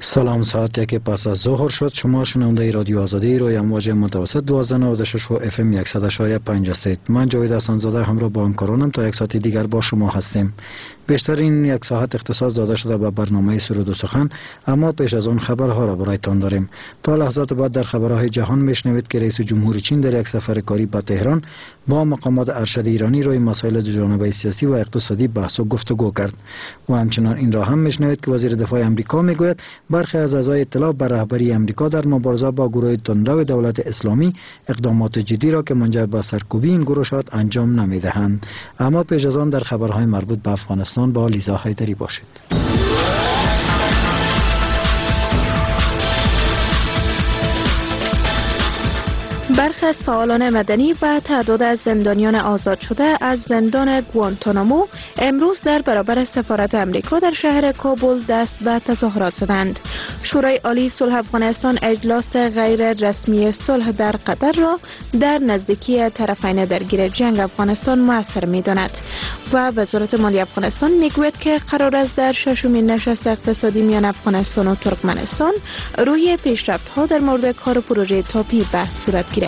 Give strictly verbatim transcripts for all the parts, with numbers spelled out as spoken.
سلام، ساعت یک پس از ظهر شد. شما شنونده رادیو آزادی روی امواج متوسط دوازده نود و شش و اف ام صد و شش و پنج هستید. من جاوید حسن زاده همراه با همکارانم تا یک ساعت دیگر با شما هستیم. بیشتر این یک ساعت اختصاص داده شده به برنامه سرود و سخن، اما پیش از آن خبرها را برایتان داریم. تا لحظات بعد در خبرهای جهان میشنوید که رئیس جمهور چین در یک سفر کاری به تهران با مقامات ارشد ایرانی روی مسائل دوجانبه سیاسی و اقتصادی بحث و گفتگو کرد. و همچنان این را هم میشنوید که وزیر دفاع آمریکا میگوید برخی از اعضای ائتلاف بر رهبری آمریکا در مبارزه با گروه تندرو دولت اسلامی اقدامات جدی را که منجر به سرکوبی این گروه شد انجام نمیدهند. اما پیش از آن در خبرهای مربوط به افغانستان با لیزا حیدری باشید. برخی از فعالان مدنی و تعداد از زندانیان آزاد شده از زندان گوانتانامو امروز در برابر سفارت آمریکا در شهر کابل دست به تظاهرات زدند. شورای عالی صلح افغانستان اجلاس غیر رسمی صلح در قطر را در نزدیکی طرفین درگیر جنگ افغانستان مؤثر می‌داند و وزارت مالی افغانستان میگوید که قرار است در ششمین نشست اقتصادی میان افغانستان و ترکمنستان روی پیشرفت‌ها در مورد کار پروژه تاپی بحث صورت گیرد.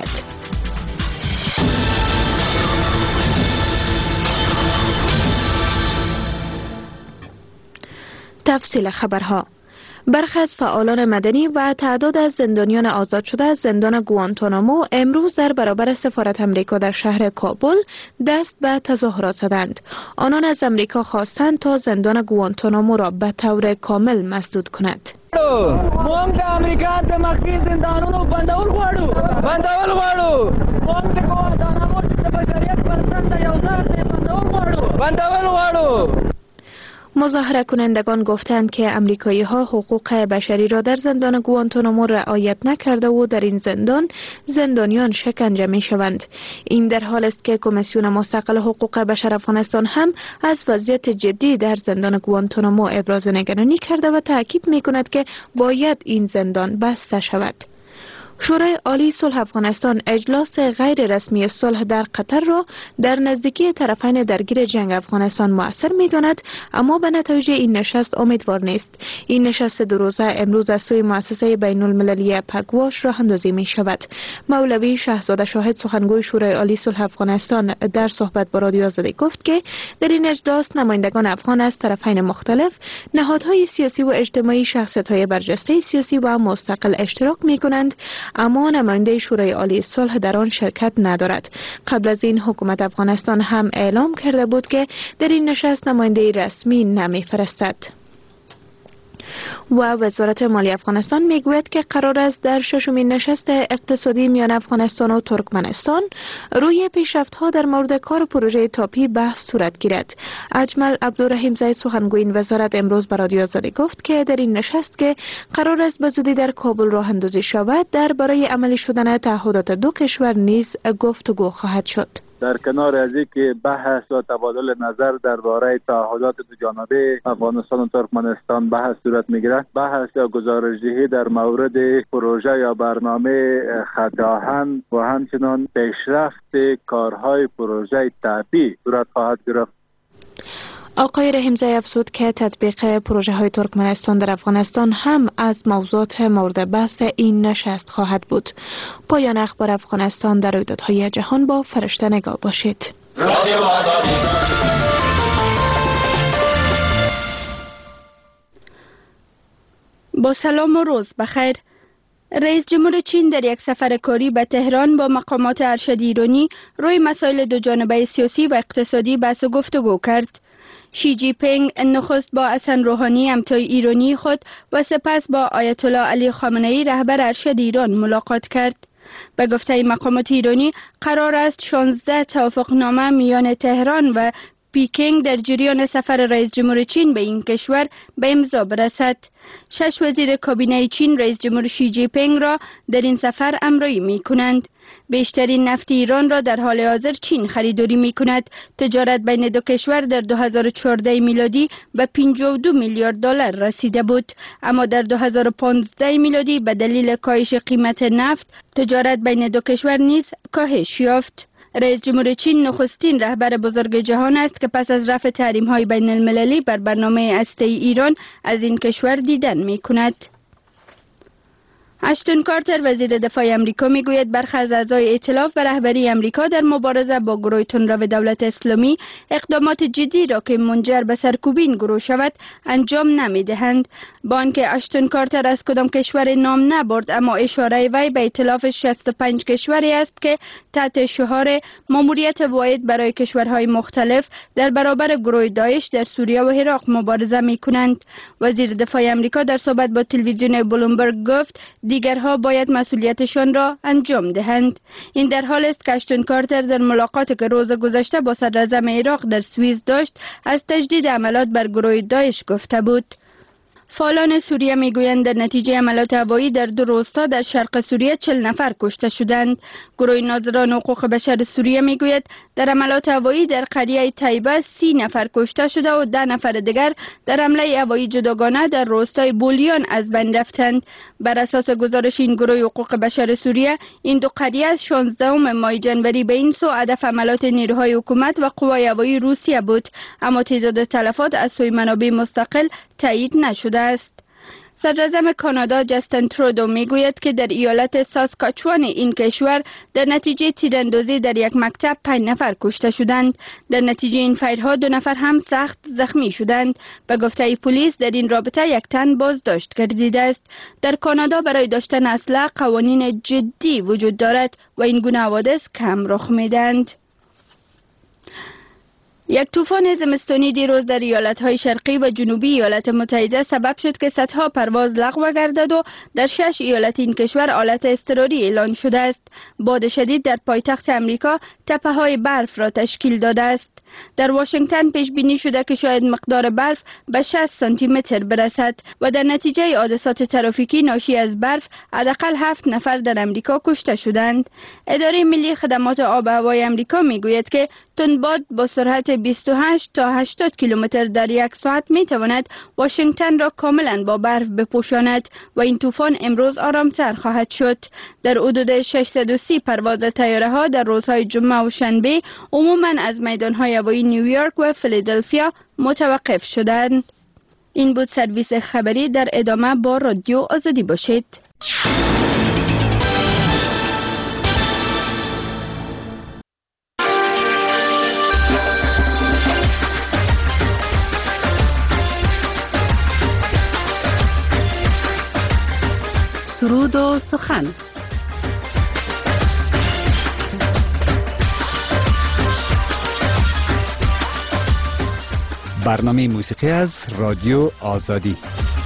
تفصیل خبرها. برخی از فعالان مدنی و تعداد از زندانیان آزاد شده از زندان گوانتانامو امروز در برابر سفارت آمریکا در شهر کابل دست به تظاهرات زدند. آنان از آمریکا خواستند تا زندان گوانتانامو را به طور کامل مسدود کند. موږ د امریکا د مخفي زندانونو بندول غواړو بندول غواړو موږ د ګوانتانامو چې د بشریت پر ضد یو ځای دی بندول غواړو بندول غواړو. مظاهره کنندگان گفتند که امریکایی ها حقوق بشری را در زندان گوانتانامو رعایت نکرده و در این زندان زندانیان شکنجه می شوند. این در حال است که کمیسیون مستقل حقوق بشر افغانستان هم از وضعیت جدی در زندان گوانتانامو ابراز نگرانی کرده و تاکید می کند که باید این زندان بسته شود. شورای عالی صلح افغانستان اجلاس غیر رسمی صلح در قطر را در نزدیکی طرفین درگیر جنگ افغانستان مؤثر می‌داند، اما به نتایج این نشست امیدوار نیست. این نشست دو روزه امروز از سوی مؤسسه بین المللی پگواش راه اندازی می شود. مولوی شهزاده شاهد سخنگوی شورای عالی صلح افغانستان در صحبت با رادیو آزادی گفت که در این اجلاس نمایندگان افغان از طرفین مختلف، نهادهای سیاسی و اجتماعی، شخصیت‌های برجسته سیاسی و مستقل اشتراک می‌کنند، اما نماینده شورای عالی صلح در آن شرکت ندارد. قبل از این حکومت افغانستان هم اعلام کرده بود که در این نشست نماینده رسمی نمی‌فرستد. و وزارت مالی افغانستان میگوید که قرار است در ششمین نشست اقتصادی میان افغانستان و ترکمنستان روی پیشرفت‌ها در مورد کار پروژه تاپی بحث صورت گیرد. اجمل عبدالرحیم زید سخنگوی این وزارت امروز به رادیو آزادی گفت که در این نشست که قرار است به زودی در کابل راه اندازی شود، درباره عملی شدن تعهدات دو کشور نیز گفتگو خواهد شد. در کنار از اینکه بحث و تبادل نظر درباره تعهدات دوجانبه افغانستان و ترکمنستان بحث صورت میگیرد، بحث یا گزارش‌دهی در مورد پروژه یا برنامه خط آهن و همچنین پیشرفت کارهای پروژه تاپی صورت خواهد گرفت. آقای رحیمزی افزود که تطبیق پروژه های ترکمنستان در افغانستان هم از موضوعات مورد بحث این نشست خواهد بود. پایان اخبار افغانستان در رویدادهای جهان با فرشته نگاه باشید. با سلام و روز بخیر. رئیس جمهور چین در یک سفر کاری به تهران با مقامات ارشد ایرانی روی مسائل دوجانبه سیاسی و اقتصادی بحث و گفتگو کرد. شی جی پینگ نخست با حسن روحانی همتای ایرانی خود و سپس با آیت الله علی خامنه‌ای رهبر ارشد ایران ملاقات کرد. به گفته مقامات ایرانی قرار است شانزده توافقنامه میان تهران و پیکینگ در جریان سفر رئیس جمهور چین به این کشور به امضا برسد. شش وزیر کابینه چین رئیس جمهور شی جی پینگ را در این سفر همراهی می کنند. بیشترین نفت ایران را در حال حاضر چین خریداری می کند. تجارت بین دو کشور در دو هزار و چهارده میلادی به پنجاه و دو میلیارد دلار رسیده بود، اما در دو هزار و پانزده میلادی به دلیل کاهش قیمت نفت تجارت بین دو کشور نیز کاهش یافت. رئیس جمهور چین نخستین رهبر بزرگ جهان است که پس از رفع تحریم‌های بین المللی بر برنامه هسته‌ای ایران از این کشور دیدن می کند. اشتون کارتر وزیر دفاع امریکا میگوید برخی از اعضای ائتلاف به رهبری امریکا در مبارزه با گروه تندرو دولت اسلامی اقدامات جدی را که منجر به سرکوبی این گروه شود انجام نمیدهند. با آنکه اشتون کارتر از کدام کشور نام نبرد، اما اشاره وی به ائتلاف شصت و پنج کشوری است که تحت شعار ماموریت واحد برای کشورهای مختلف در برابر گروه داعش در سوریه و عراق مبارزه میکنند. وزیر دفاع امریکا در صحبت با تلویزیون بلومبرگ گفت دیگرها باید مسئولیتشان را انجام دهند. این در حال است که اشتون کارتر در ملاقاتی که روز گذشته با صدر اعظم عراق در سوئیس داشت از تجدید حملات بر گروه داعش گفته بود. فعالان سوریه میگویند در نتیجه حملات هوایی در دو روستا در شرق سوریه چهل نفر کشته شدند. گروه ناظران حقوق بشر سوریه میگوید در حملات هوایی در قریه طیبه سی نفر کشته شده و ده نفر دیگر در حمله هوایی جداگانه در روستای بولیان از بین رفتند. بر اساس گزارش این گروه حقوق بشر سوریه، این دو قریه از شانزدهم ماه جنوری به این سو هدف حملات نیروهای حکومت و قوای هوایی روسیه بود، اما تعداد تلفات از سوی منابع مستقل تایید نشده است. صدراعظم کانادا جاستین ترودو میگوید که در ایالت ساسکاچوان این کشور در نتیجه تیراندازی در یک مکتب پنج نفر کشته شدند. در نتیجه این فیرها دو نفر هم سخت زخمی شدند. به گفته پلیس در این رابطه یک تن بازداشت گردیده است. در کانادا برای داشتن اسلحه قوانین جدی وجود دارد و این گونه حوادث کم رخ میدهند. یک طوفان زمستانی دیروز در ایالت‌های شرقی و جنوبی ایالات متحده سبب شد که صدها پرواز لغو گردد و در شش ایالت این کشور حالت اضطراری اعلان شده است. باد شدید در پایتخت امریکا تپه‌های برف را تشکیل داده است. در واشنگتن پیش بینی شده که شاید مقدار برف به شصت سانتی متر برسد و در نتیجه حادثات ترافیکی ناشی از برف حداقل هفت نفر در امریکا کشته شدند. اداره ملی خدمات آب و هوای امریکا میگوید که تندباد با سرعت بیست و هشت تا هشتاد کیلومتر در یک ساعت می تواند واشنگتن را کاملا با برف بپوشاند و این طوفان امروز آرامتر خواهد شد. در حدود ششصد و سی پرواز طیاره ها در روزهای جمعه و شنبه عموما از میدانهای هوایی نیویورک و فیلادلفیا متوقف شدند. این بود سرویس خبری. در ادامه با رادیو آزادی باشید. سرود و سخن. برنامه موسیقی از رادیو آزادی.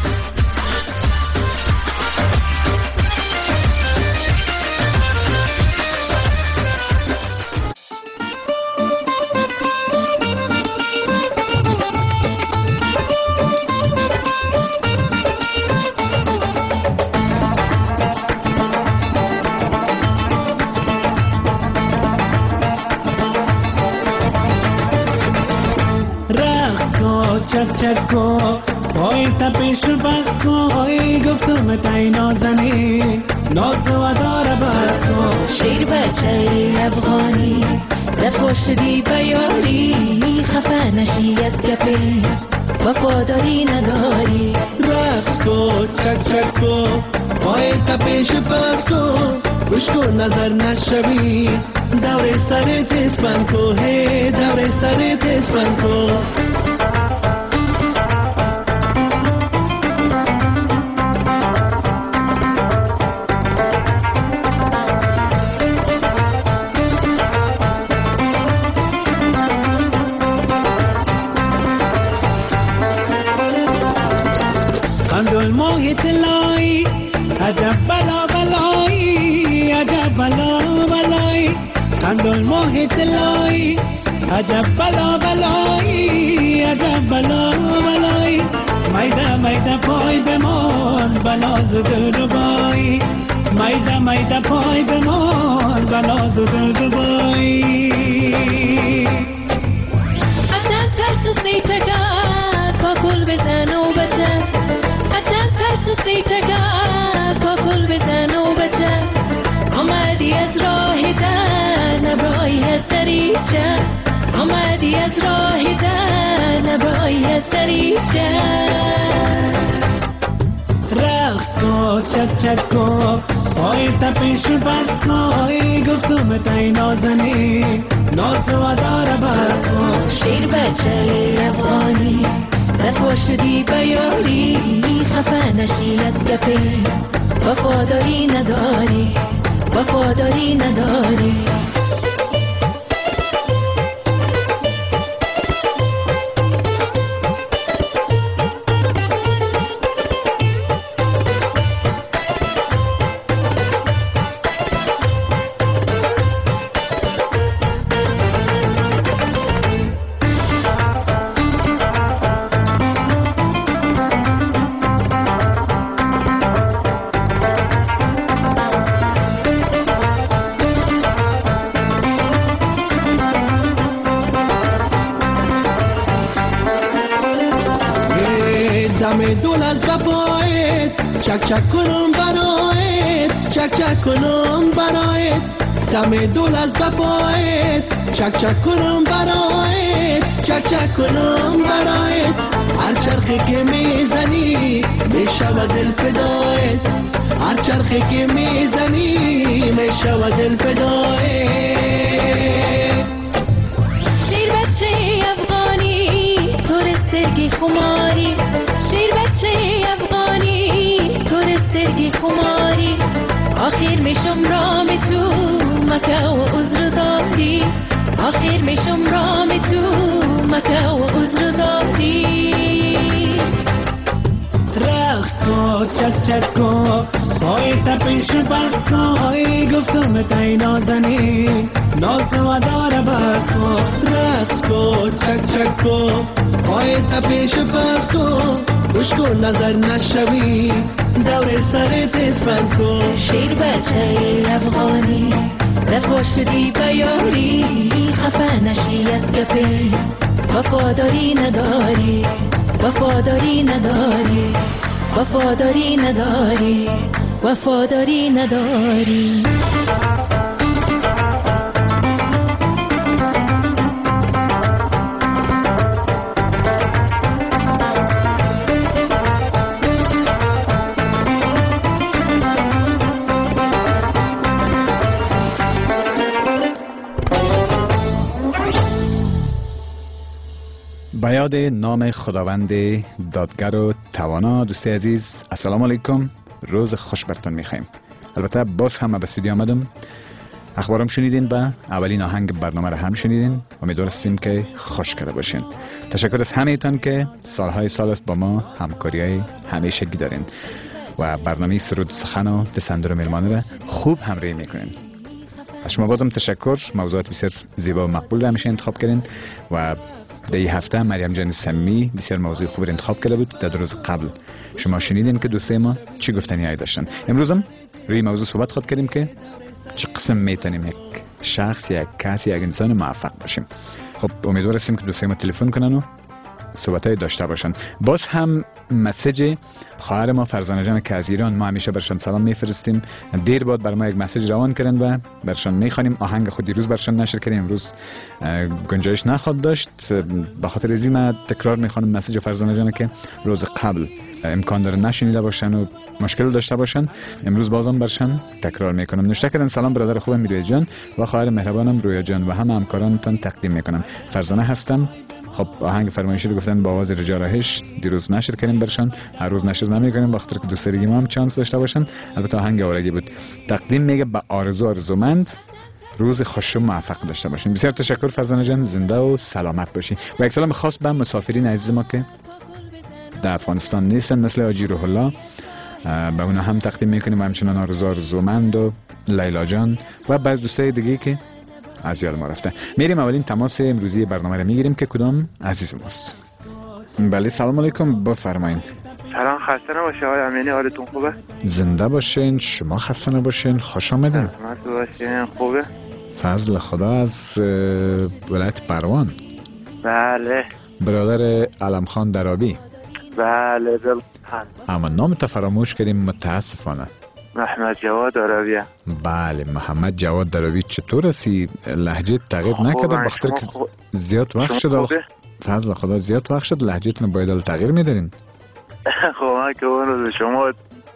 چک چک کو پای تپش بس کو ای گفتم تای نازنی ناز و داره بس کو شیر بچه افغانی دست شدی بیاری خفه نشی از گپی وفاداری نداری رقص کو چک چک کو پای تپش بس کو گوش کو نظر نشوی دور سر تیز بند کو هی دور سر تیز بند کو عجب بلا بلایی عجب بلا بلایی خندون محیط لایی عجب بلا بلایی عجب بلا بلایی میده میده پای بمان بلاز دل ربایی میده میده پای بمان بلاز دل ربایی عجب پرسو سیچگاه کاکل بزن و بچه عجب پرسو سیچگاه کاکل بزن و بچه آمدی از راه در نبرای از دریچه آمدی از راه در نبرای از دریچه رقص کو چک چک کن پای تپش بس کن گفتم تای نازنی ناز و داره بس کن شیر بچه افغانی رسوا شدی بیاری خفه نشی از گپی وفاداری نداری وفاداری نداری دم دولت بپایت چک چک کنم برایت چک چک کنم برایت دم دولت بپایت چک چک کنم برایت چک چک کنم برایت هر چرخی که میزنی میشود دل فدایت هر چرخی که میزنی میشود دل فدایت شیر بچه افغانی تورسترگی خماری شیر بچه افغانی تورسترگی خماری آخر میشم رام تو مکه و عذر زاری آخر میشم رام تو مکه و عذر زاری رقص کن چک چک کن پای تپش بس کن گفتم تای نازنی ناز و داره بس کن رقص کن چک چک کن پای تپش بس کن گوش کن نظر نشوی دور سر تیز بند کن شیر بچه افغانی رسوا شدی بیاری خفه نشی از گپی وفاداری نداری وفاداری نداری وفاداری نداری وفاداری نداری به یاد نام خداوند دادگر و توانا. دوستی عزیز السلام علیکم، روز خوش برتون میخوایم. البته باز هم به استودیو آمدم، اخبارم شنیدین و اولین آهنگ برنامه را هم شنیدین. امیدوارم که خوش کرده باشین. تشکر از همه ایتان که سالهای سال است با ما همکاری های همیشگی دارین و برنامه سرود سخن و دسندر و میرمانه را خوب همراهی میکنین. از شما بازم تشکر. موضوعات بسیار زیبا و مقبول را همیشه انتخاب کردین و در این هفته مریم جان صمیمی بسیار موضوع خوب را انتخاب کرده بود. در روز قبل شما شنیدین که دوستای ما چی گفتنی هایی داشتن. امروز هم روی موضوع صحبت خود کردیم که چه قسم میتونیم یک شخص یک کس یک انسان موفق باشیم. خب امیدوار هستیم که دوستای ما تلفن کنن و صحبتای داشته باشن. باز هم مسیج خواهر ما فرزانه جان که از ایران، ما همیشه برشان سلام میفرستیم. دیر بعد بر ما یک مسیج روان کردن و برشان میخوانیم. آهنگ خود دیروز برشان نشر کردیم، امروز گنجایش نخواد داشت. به خاطر ازی من تکرار میخوانم مسیج فرزانه جان که روز قبل امکان داره نشنیده باشن و مشکل داشته باشن. امروز بازم برشان تکرار میکنم. نوشته کردن سلام برادر خوبم میروی جان و خواهر مهربانم رویا جان و همه همکارانتان تقدیم میکنم. فرزانه هستم. خب آهنگ فرمایشی رو گفتن با آواز رجا راهش دیروز نشر کردیم برشان. هر روز نشر نمیکنیم بخاطر که دوست داریم هم چانس داشته باشن. البته آهنگ آورگی بود. تقدیم میگه به آرزو آرزومند روز خوش و موفق داشته باشین. بسیار تشکر فرزانه جان، زنده و سلامت باشین. و یک سلام خاص به مسافرین عزیز ما که در افغانستان نیستن مثل حاجی روح الله، به اونا هم تقدیم میکنیم. همچنان آرزو آرزومند و لیلا جان و بعض دوستای دیگه که از یاد ما رفته. میریم اولین تماس امروزی برنامه رو میگیریم که کدام عزیز ماست. بله سلام علیکم، بفرمایید. سلام، خسته نباشه آقای امینی، حالتون خوبه؟ زنده باشین، شما خسته نباشین، خوش آمدین. سلامت باشین. خوبه؟ فضل خدا از ولایت پروان. بله. برادر علم خان درابی. بله دل. اما نام تا فراموش کردیم متاسفانه. محمد جواد درابی. بله محمد جواد درابی. چطور هستی؟ لهجه تغییر نکرده بخاطر که خوب. زیاد وقت شد. فضل خدا زیاد وقت شد لهجهتون باید تغییر میدارین. خب من که اون روز شما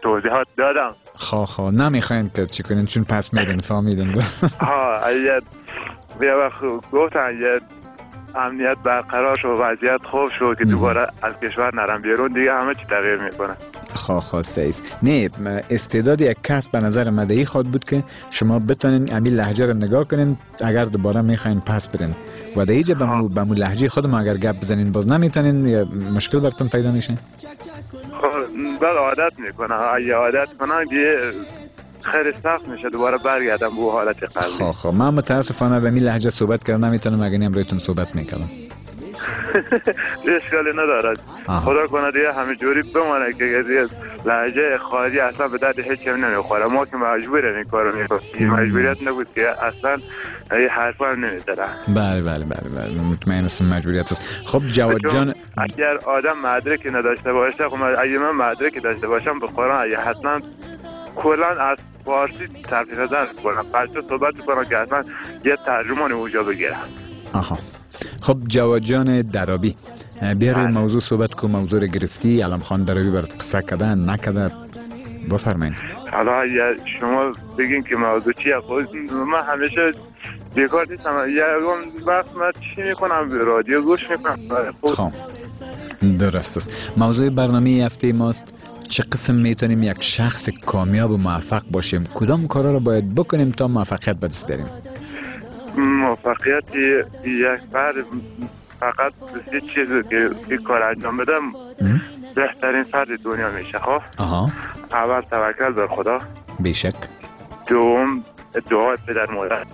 توضیحات دادم. خواه خواه نمیخواین که چی کنین چون پس میدن فهمیدن. ها یه یه وقت گفتن یه امنیت برقرار شد وضعیت خوب شد که دوباره از کشور نرم بیرون دیگه همه چی تغییر میکنه. خواه خواه سیز نه استعداد یک کس به نظر مدهی خود بود که شما بتونین امی لهجه رو نگاه کنین اگر دوباره میخواین پس برین و در اینجا به مو لهجه خودم اگر گپ بزنین باز نمیتونین یا مشکل براتون پیدا میشه؟ خب بعد عادت میکنه اگه عادت کنم دیگه خیلی سخت میشه دوباره برگردم به حالت قبلی. خب خب من متاسفانه به می لهجه صحبت کردم نمیتونم اگه نیم رویتون صحبت میکردم. اشکالی ندارد. خدا کنه دیگه همه جوری بمانه که دیگه لهجه خارجی اصلا به درد هیچ کم نمیخوره. ما که مجبوریم این کارو میکنیم. مجبوریت نبود که اصلا این حرفا هم نمیزنه. بله بله بله بله مطمئن هستم مجبوریت است. خب جواد جان اگر آدم مدرکی نداشته باشه خب اگه من مدرکی داشته باشم به قرآن اگه حتما کلا از فارسی ترجمه نظر کنم بچه صحبت کنم که حتما یه ترجمان اوجا بگیرم. آها خب جواد جان درابی بیا روی موضوع صحبت کن. موضوع رو گرفتی علم خان درابی برات قصه کردن نکرده بفرمایید. حالا اگه شما بگین که موضوع چیه خود من همیشه بیکار نیستم یه وقت من چی میکنم رادیو گوش میکنم. خب درست است. موضوع برنامه هفته ماست چه قسم میتونیم یک شخص کامیاب و موفق باشیم کدام کارا رو باید بکنیم تا موفقیت به دست بیاریم؟ موفقیت یک فرد فقط سه چیزی که این کار انجام بدم بهترین فرد دنیا میشه. خب آها اول توکل بر خدا بیشک دوم دعای پدر مادر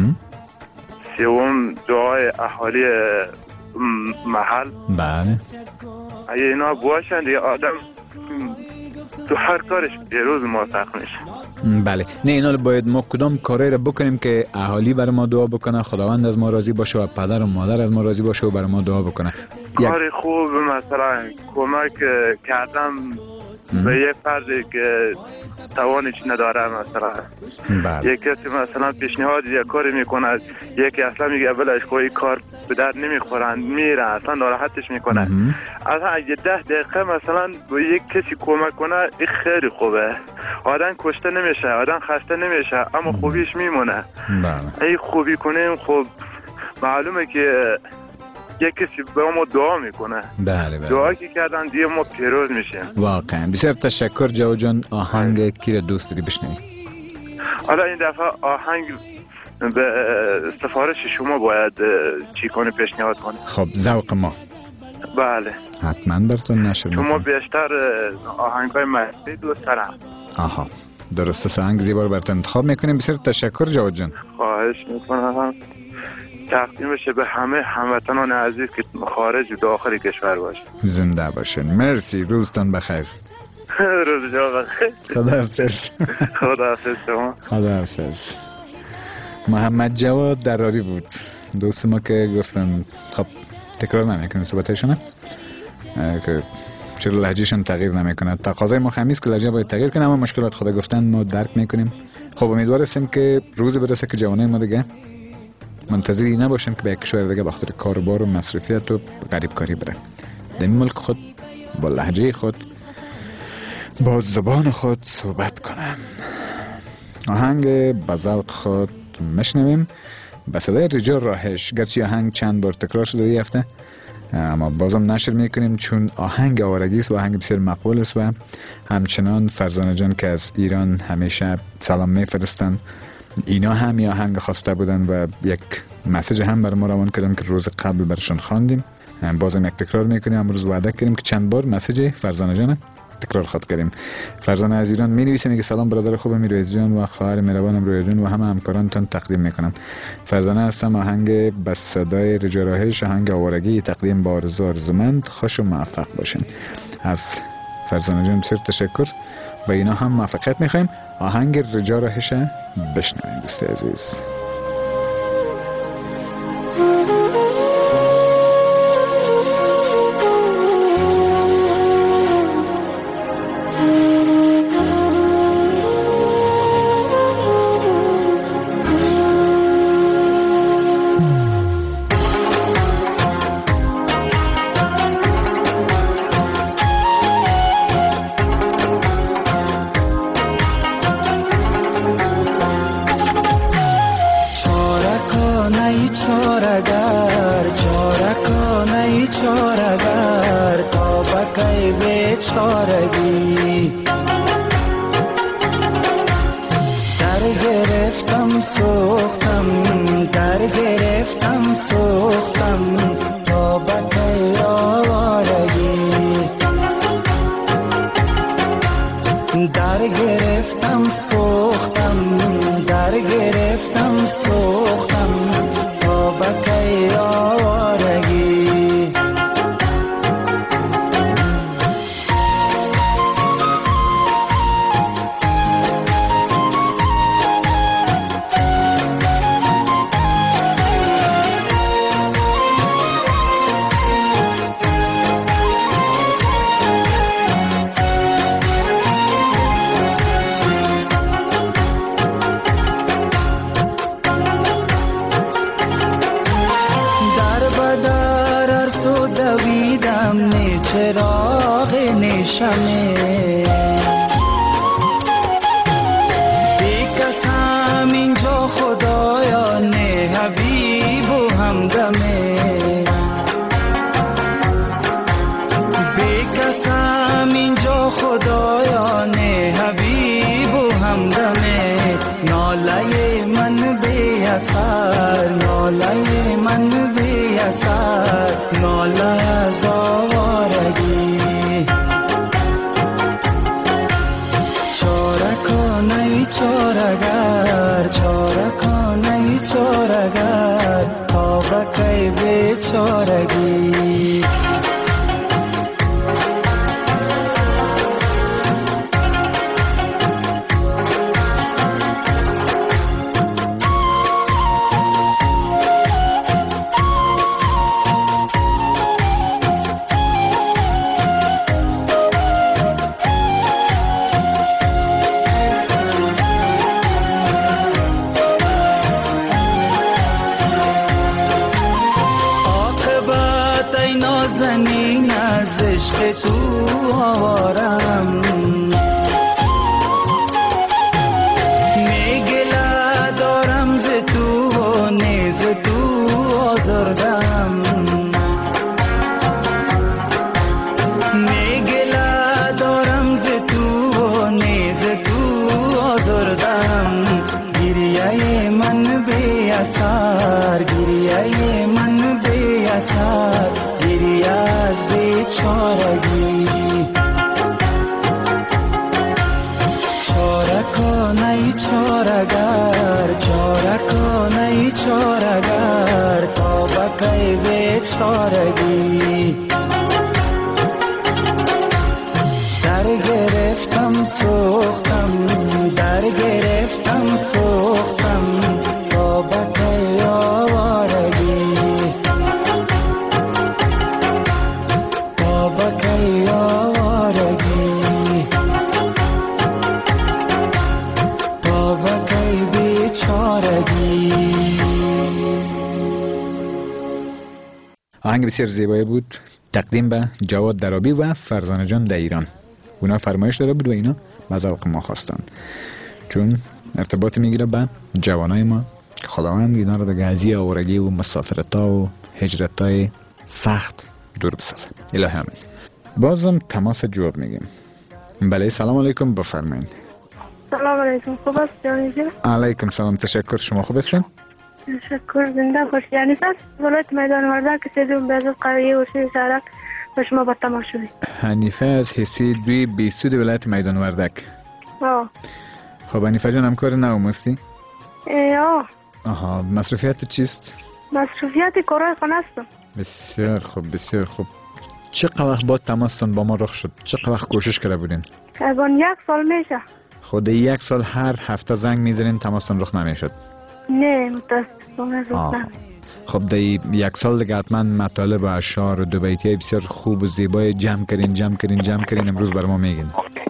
سوم دعای اهالی محل. بله اگه اینا باشن دیگه آدم تو هر کارش روز موفق میشه. بله نه اینا باید ما کدام کاری رو بکنیم که اهالی بر ما دعا بکنه خداوند از ما راضی باشه و پدر و مادر از ما راضی باشه و بر ما دعا بکنه. کار خوب مثلا کمک کردم به یه فردی که توانش نداره مثلا بله. یک کسی مثلا پیشنهاد یک کاری میکنه یکی اصلا میگه اولش کوئی کار به درد نمیخورن میره اصلا ناراحتش میکنه. اصلا اگه ده دقیقه مثلا به یک کسی کمک کنه این خیلی خوبه. آدم کشته نمیشه آدم خسته نمیشه اما خوبیش میمونه. بله. این خوبی کنیم خب معلومه که یک کسی به ما دعا میکنه. بله بله. دعا که کردن دیگه ما پیروز میشیم. واقعا بسیار تشکر جواد جان. آهنگ کی رو دوست داری بشنوی؟ حالا این دفعه آهنگ به سفارش شما باید چی کنه پیشنهاد کنه. خب ذوق ما. بله حتما براتون نشر میکنم. شما بیشتر آهنگای مردی دوست دارم. آها درسته سانگ زیبا رو براتون انتخاب میکنیم. بسیار تشکر جواد جان. خواهش میکنم تقدیم بشه به همه هموطنان عزیز که خارج و داخل کشور باشه. زنده باشین. مرسی روزتان بخیر. روز شما بخیر. خداحافظ. خداحافظ شما. خداحافظ. محمد جواد درابی بود دوست ما که گفتم خب تکرار نمیکنیم صحبتایشونه که چرا لهجهشون تغییر نمیکنه. تقاضای ما خمیس که لهجه باید تغییر کنه اما مشکلات خدا گفتن ما درک میکنیم. خب امیدوار هستیم که روزی برسه که جوانای ما دیگه منتظری نباشن که به یک کشور دیگه بخاطر کاروبار و مصرفیت و غریب کاری بره. در ملک خود با لهجه خود با زبان خود صحبت کنن. آهنگ به ذوق خود میشنویم به صدای رجال راهش. گرچه آهنگ چند بار تکرار شده این هفته اما بازم نشر میکنیم چون آهنگ آوارگی است و آهنگ بسیار مقبول است و همچنان فرزانه جان که از ایران همیشه سلام میفرستن اینا هم یه آهنگ خواسته بودن و یک مسیج هم بر ما روان کردن که روز قبل برشون خواندیم. بازم یک تکرار میکنیم. امروز وعده کردیم که چند بار مسیج فرزانه جان تکرار خواهد کردیم. فرزانه از ایران می نویسه میگه سلام برادر خوبم میرویز جان و خواهر مهربانم رویا جان و همه همکارانتان تقدیم میکنم. فرزانه هستم. آهنگ به صدای رجا راهش آهنگ آوارگی تقدیم با آرزو آرزومند خوش و موفق باشین. از فرزانه جان بسیار تشکر و اینا هم موفقیت میخوایم. آهنگ رجا راهش بشنویم دوست عزیز. بکی بیچارگی در گرفتم سوختم در گرفتم سوختم تا بکی آوارگی در گرفتم سوختم در گرفتم سوختم تا بکی آوارگی چراغ نشمه بیکسم اینجا خدایان حبیب و همدمه بیکسم اینجا خدایان حبیب و همدمه ناله من بی اثر ناله من بی اثر ناله از چارگر چارکانه چارگر تا بکی بیچارگی زمین از عشق تو آوارم میگله دارم ز تو و نیز تو آزردم میگله دارم ز تو و نیز تو آزردم گریه من بی اثر گریه من بی اثر گریه از بیچارگی چارکانه چارگر چارکانه چارگر تا بکی بیچارگی در گرفتم سوختم در گرفتم سوختم تا بکی آوارگی آهنگ بسیار زیبایی بود تقدیم به جواد درابی و فرزانه جان در ایران. اونا فرمایش داره بود و اینا مذاق ما خواستن چون ارتباط میگیره به جوانای ما. خداوند اینا رو در غزی آورگی و مسافرتا و هجرتای سخت دور بسازه. الهی آمین. بازم تماس جواب میگیم. بله سلام علیکم بفرمایید. سلام علیکم. خوب است جانیجی؟ علیکم سلام تشکر. شما خوب هستین؟ تشکر. زنده خوش. یعنی پس ولایت میدان وردک سیدون بیازد قریه و سی شهرک و شما با تماس شدید. حنیفه از حسی دوی بیسود ولایت میدان وردک. آه. خب حنیفه جان همکار نو مستی؟ آه. آها مصروفیت چیست؟ مصروفیت کارهای خانه هستم. بسیار خوب بسیار خوب. چقدر وقت با تماستون با ما رخ شد؟ چقدر وقت کوشش کرده بودین؟ اگان یک سال میشه. خود یک سال هر هفته زنگ میزنین تماستون رخ نمیشد؟ نه متاسفانه رخ نمیشد. خب در یک سال دیگه حتما مطالب و اشعار و دو بیتی بسیار خوب و زیبای جمع کردین جمع کردین جمع کردین امروز بر ما میگین.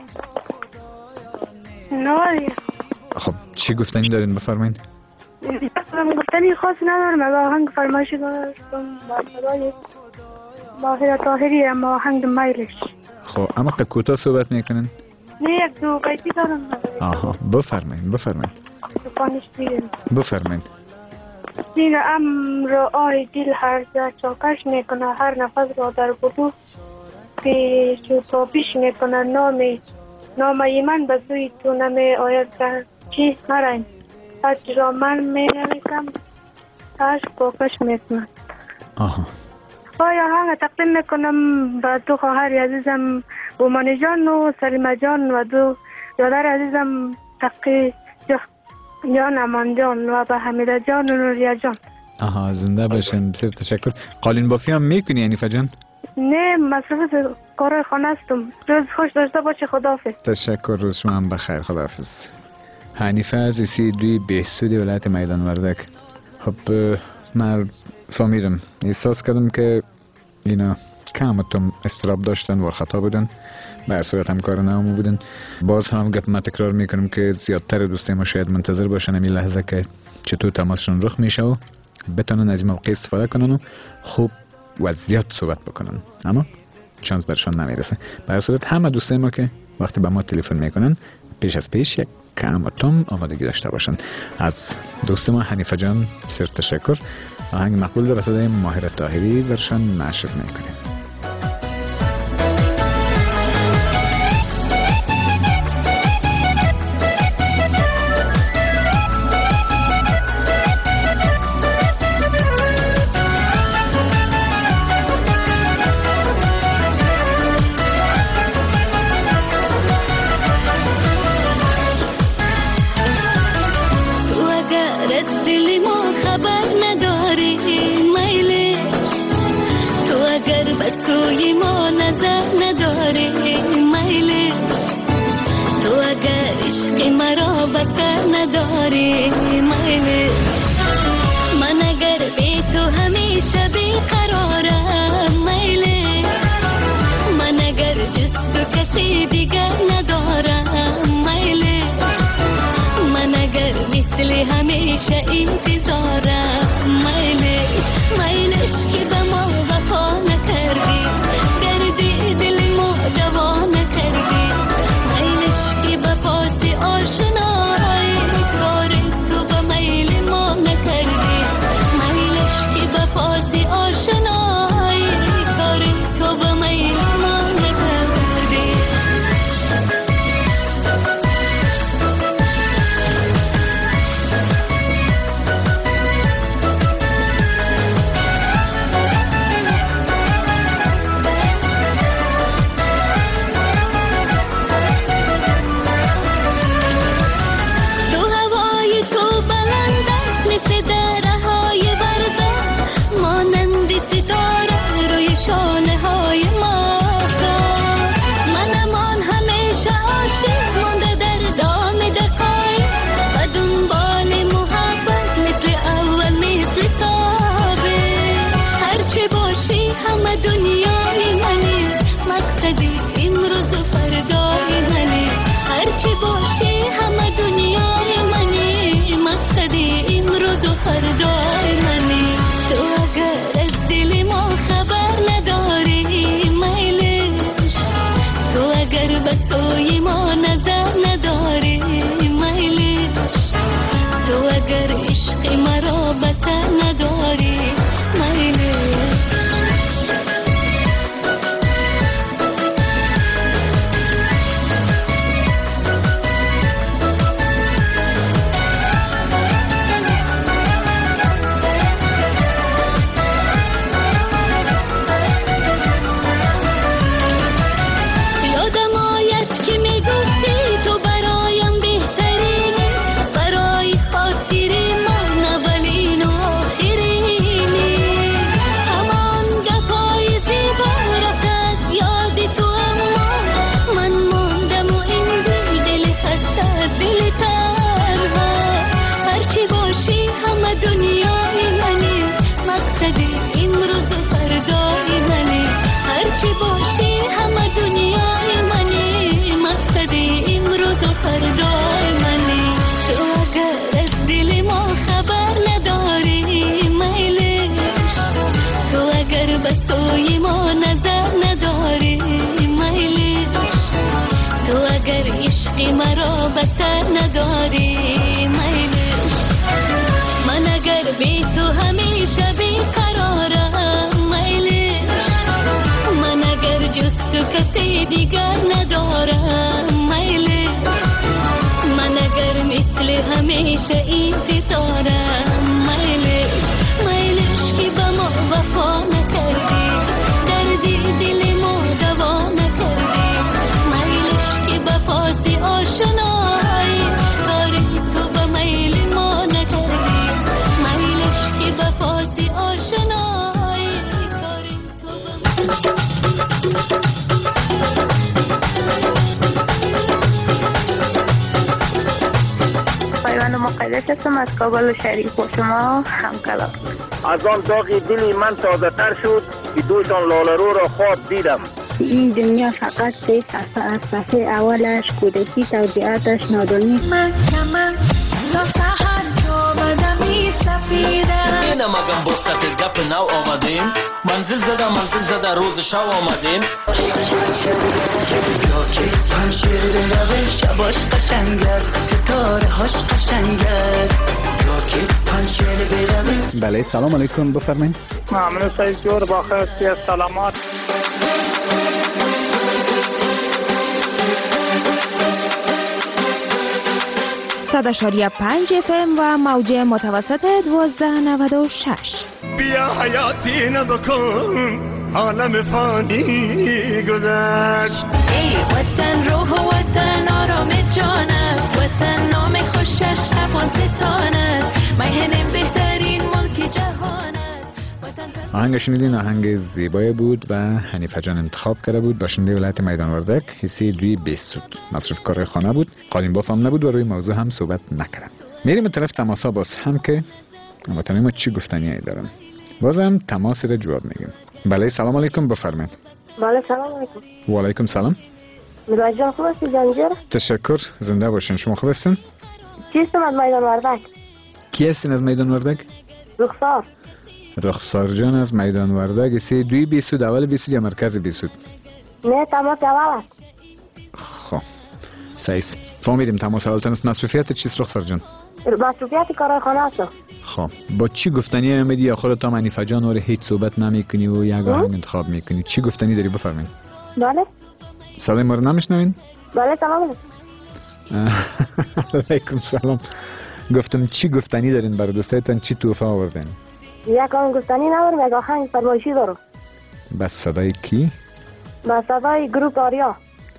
نه. خب چی گفتنی دارین بفرمایید؟ گفتنی خاص ندارم. اگه آهنگ فرمایشی کنم با صدای باهر طاهری اما آهنگ میلش. خب اما کوتاه صحبت میکنین؟ نه یک دو بیتی دارم. آها بفرمایید بفرمایید. بفرمایید. سین امر آی دل هر جا چاکش میکنه هر نفس را در بلو که تابیش میکنن نام نام من به سوی تو نمی آید که چی نرین اجرا من می نمیسم اش پاکش میکنم. آها آیا هنگ تقدیم میکنم به دو خواهر عزیزم بومانی جان و سلیمه جان و دو برادر عزیزم تقی جان امان جان و به حمیده جان و نوریا جان. آها زنده باشن. بسیار تشکر. قالین بافی هم میکنی حنیفه جان؟ نه مصرف کارهای خانه هستم. روز خوش داشته باشی. خداحافظ. تشکر. روز شما هم بخیر. خداحافظ. حنیفه از اسی دوی بهسودی ولایت میدان وردک. خب من فهمیدم، احساس کردم که اینا کمتون استراب داشتن و خطا بودن، به هر صورت هم کار نامو بودن. باز هم گپ ما تکرار میکنم که زیادتر دوستی ما شاید منتظر باشن این لحظه که چطور تماسشون رخ میشه و بتونن از این موقع استفاده کنن و خوب و زیاد صحبت بکنن، اما شانس برشان نمیرسه. به هر صورت همه دوستی ما که وقتی به ما تلفن میکنن پیش از پیش یک کمتون آمادگی داشته باشن. از دوست ما حنیفه جان بسیار تشکر. آهنگ مقبول رو به صدای ماهر طاهری برشان نشر میکنیم. همیشه بیقرارم میلش من اگر جست دیگر ندارم میل من اگر مثل همیشه انتظارم میلش میلش که به ما وفا نکردی دردی دل ما دوا نکردی میلش که به پاس آشنایی کاری تو به میل ما نکردی میلش که به پاس آشنایی کاری تو به پیوند مقدس هستم از کابل شریف با شما همکلام. از آن داغی دلی من تازه تر شد که دوشان لالرو را خواب دیدم. این دنیا فقط سه صفحه از صفحه اولش کودکی توضیحاتش نادانی. من کمن تا سحر تو بدمی سفیدم اینه مگم با سطح گپ نو آمدیم منزل زده منزل زده روز شو آمدیم پنشیر بروه شباش قشنگ است ستاره هاش قشنگ است پنشیر بروه. بله سلام علیکم بفرمایید. ممنون سعید جور با خیلی از سلامات. صد اشاریه پنج اف ام و موج متوسط دوازده نود و شش. بیا حیاتی نبکن عالم فانی گذشت. ای وطن روح و وطن آرام جان است وطن نام خوشش افغانستان است مهن بهترین ملک جهان است. آهنگ شنیدین آهنگ زیبایی بود و حنیفه جان انتخاب کرده بود. باشنده ولایت میدان وردک حصه دوی بیست مصرف کار خانه بود. قالین باف هم نبود و روی موضوع هم صحبت نکردم. میریم طرف تماسا باز هم که هموطنان ما چی گفتنی هایی دارن. بازم تماس را جواب میگیم. بله سلام علیکم بفرمایید. بله سلام علیکم. و علیکم سلام. میراج جان خوب هستی زنجیر؟ تشکر زنده باشین. شما خوب هستین؟ چیستم از میدان وردک. کی هستین از میدان وردک؟ رخسار. رخسار جان از میدان وردک سی دوی بیسود اول بیسود یا مرکز بیسود؟ نه تماس اول است. خب سایس فهمیدیم تماس اول تنست. مصروفیت چیست رخسار جان؟ مصروفیت کار خانه است. خب با چی گفتنی آمدی یا خودت هم حنیفه جان ولی هیچ صحبت نمیکنی و یک آهنگ انتخاب میکنی؟ چی گفتنی داری بفرمایید؟ بله صدای ما رو نمیشنوین؟ بله سلام علیکم سلام. گفتم چی گفتنی دارین برای دوستایتان؟ چی تحفه آوردین؟ یک آهنگ گفتنی ندارم یک آهنگ فرمایشی دارم. بس صدای کی؟ بس صدای گروپ آریا.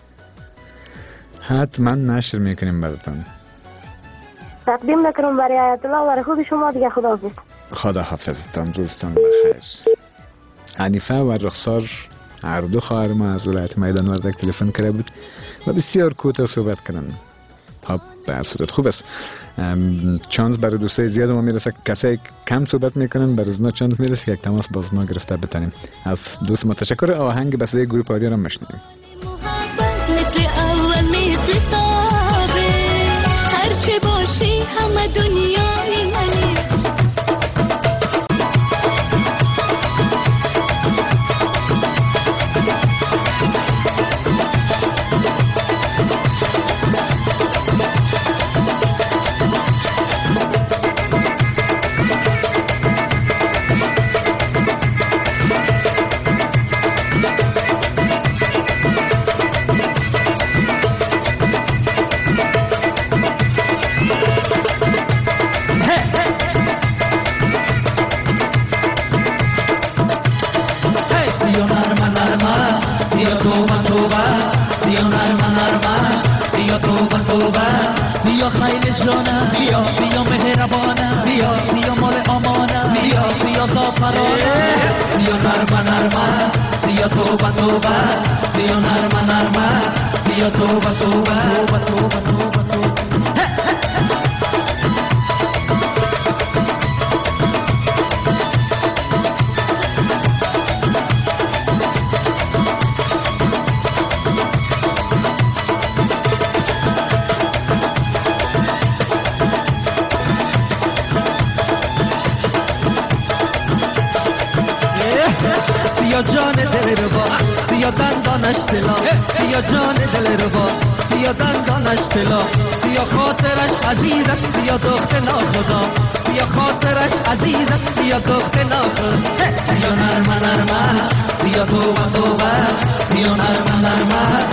حتما نشر میکنیم براتون. تقدیم نکنم برای آیت الله و برای خود شما دیگه. خدا حافظ. خدا حافظتان روزتان بخیر. حنیفه و رخسار هر دو خواهر ما از ولایت میدان وردک تلفن کرده بود و بسیار کوتاه صحبت کردن. خب به هر صورت خوب است. چانس برای دوستای زیاد ما میرسه. کسایی کم صحبت میکنن برای ازنا چانس میرسه یک تماس باز ما گرفته بتنیم. از دوست متشکر. آهنگ بسیار گروپ آریا را مشنویم. هرچه باشی همه دنیای منی. بیا خیلی جانه بیا بیا مهربانه بیا بیا مال امانه بیا بیا زافرانه بیا نرمه نرمه بیا توبه توبه بیا نرمه نرمه بیا توبه توبه توبه توبه توبه توبه. بیا جان دل رو با بیا دندانش دلا بیا جان دل رو با بیا دندانش دلا بیا خاطرش عزیز است بیا دخت ناخدا بیا خاطرش عزیز است بیا دخت ناخدا بیا نرمه نرمه بیا توبه توبه بیا نرمه نرمه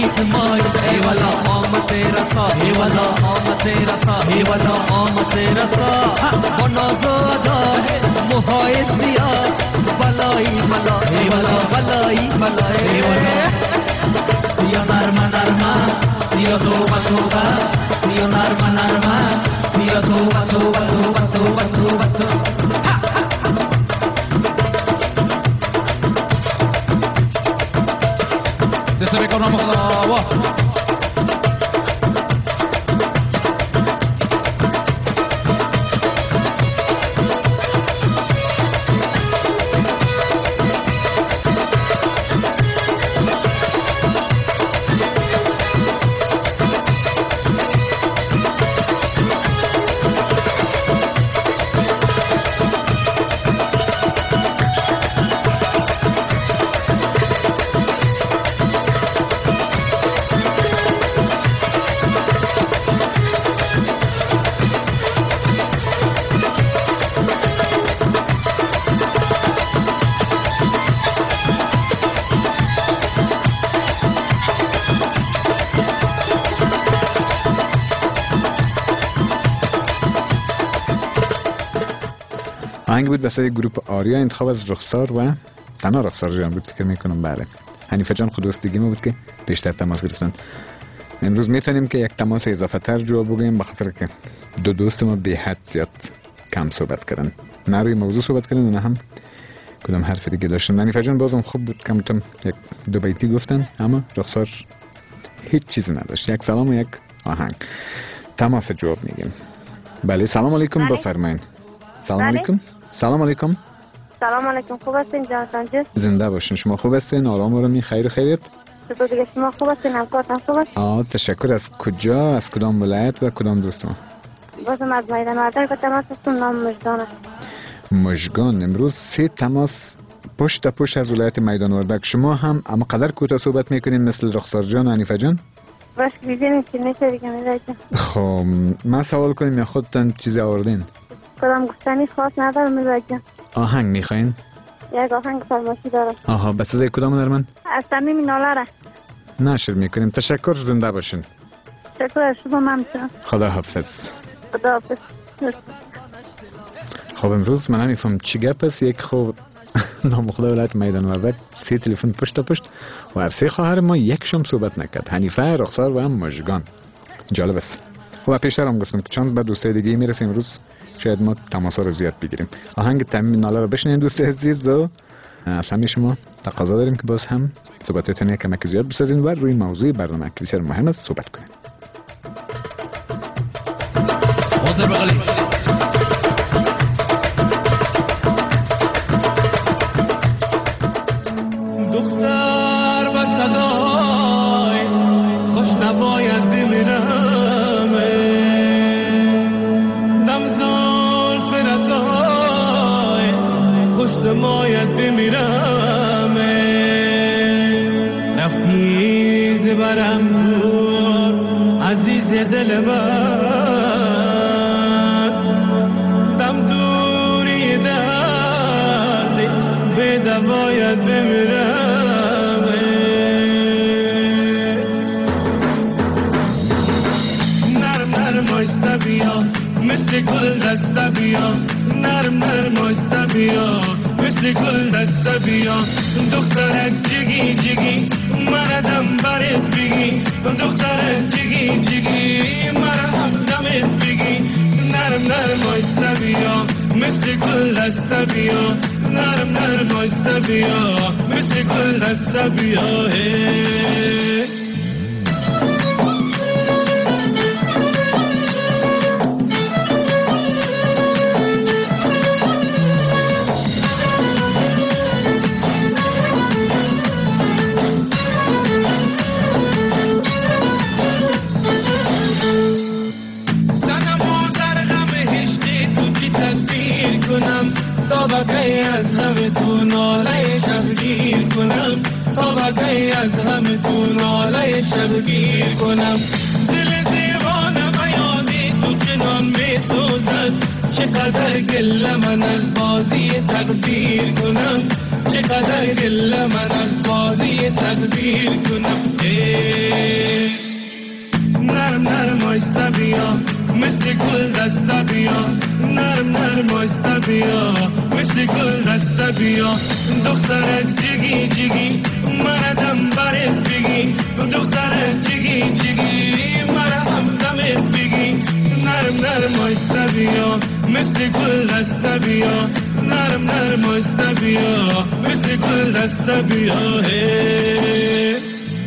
ریت مای ای والا آمد رسا ای والا آمد رسا ای والا آمد رسا با ناز و ادا موهای سیاه بلایی بلا ای والا بلایی بلا ای والا سیا نرمه نرمه سیا توبه توبه سیا نرمه نرمه سیا توبه توبه توبه توبه توبه توبه دسته بکنم خدا آهنگ بود بسیار گروپ آریا، انتخاب از رخسار و تنها رخسار جان بود فکر میکنم. بله حنیفه جان خودوستگی ما بود که بیشتر تماس گرفتن. امروز میتونیم که یک تماس اضافه تر جواب بگیم بخاطر که دو دوست ما به حد زیاد کم صحبت کردن، نه روی موضوع صحبت کردن نه هم کدام حرف دیگه داشتن. حنیفه جان بازم خوب بود که متم یک دو بیتی گفتن اما رخسار هیچ چیزی نداشت، یک سلام و یک آهنگ. تماس جواب میگیم. بله سلام علیکم بفرمایید. سلام علیکم. سلام علیکم. سلام علیکم. خوب هستین جان سنجه؟ زنده باشین. شما خوب هستین؟ آرام آرامی خیر و خیریت؟ چطور دیگه شما خوب هستین؟ همکارتان خوب هست؟ آه تشکر. از کجا؟ از کدام ولایت و کدام دوست ما؟ بازم از میدان وردک و تماس هستم. نام مژگان است. مژگان. امروز سه تماس پشت پشت از ولایت میدان وردک. شما هم اما قدر کوتاه صحبت میکنین مثل رخسار جان و حنیفه جان؟ باش بیزین که نیست دیگه میراجم. خب من سوال کنیم یا خودتان چیزی آوردین؟ کدام گفتنی خاص ندارم میراجم. آهنگ میخواین؟ یک آهنگ فرمایشی دارم. آها به صدای کدام در من؟ از صمیم ناله را نشر میکنیم. تشکر. زنده باشین. تشکر از شما ممنونم. خدا حافظ. خدا حافظ. خب امروز من نمیفهم چی گپ است. یک خوب نام خدا ولایت میدان وردک سه تلفن پشت تا پشت و هر سه خواهر ما یکشم صحبت نکرد. حنیفه، رخسار و هم مژگان. جالب است. و پیشتر هم گفتم که چند بعد دوستای دیگه میرسیم امروز شاید ما تماسا رو زیاد بگیریم. آهنگ تمیم ناله رو بشنین دوست عزیز و از همه شما تقاضا داریم که باز هم صحبتاتون یک کمک زیاد بسازین و روی موضوع برنامه که بسیار مهم است صحبت کنیم. حاضر بغلی دختر با صدای خوش نباید بمیرم دم زلف رسای خوش نباید بمیرم رفتی زبرم دور عزیز دل من دم دوری دردی به دواید بمیرم نرم نرم آیسته بیا مثل گل دسته بیا نرم نرم آیسته بیا مثل گل دسته بیا دخترک جگی جگی مرا دم برت بگی دخترک جگی جگی مرا هم دمت بگی نرم نرم آیسته بیا مثل گل دسته بیا نرم نرم آیسته بیا مثل گل دسته بیا از همه تو ناله شبگیر کنم دل دیوانه بیانی تو چنان می سوزد چقدر گله من از بازی تقدیر کنم چقدر گله من از بازی تقدیر کنم بیا دختر جگی جگی مردم برت بگی دختر جگی جگی مرهم دمت بگی نرم نرم آیسته بیا مثل گل دسته بیا نرم نرم آیسته بیا مثل گل دسته بیا هی